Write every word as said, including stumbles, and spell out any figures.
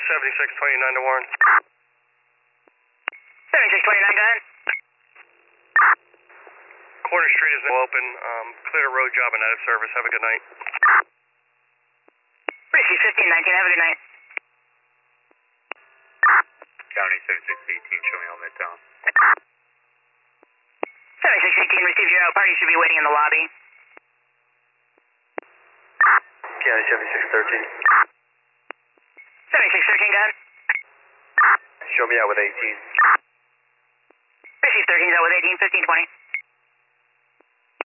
seventy-six twenty-nine to Warren. seventy-six twenty-nine, go ahead. Corner Street is now open. Um, clear the road job and out of service. Have a good night. Receive fifteen nineteen, have a good night. County seventy-six eighteen, show me all midtown. seventy-six eighteen, receive your out. Party should be waiting in the lobby. County seventy-six thirteen. seventy-six thirteen, go ahead. Show me out with eighteen. Receive thirteen, out with eighteen, fifteen twenty.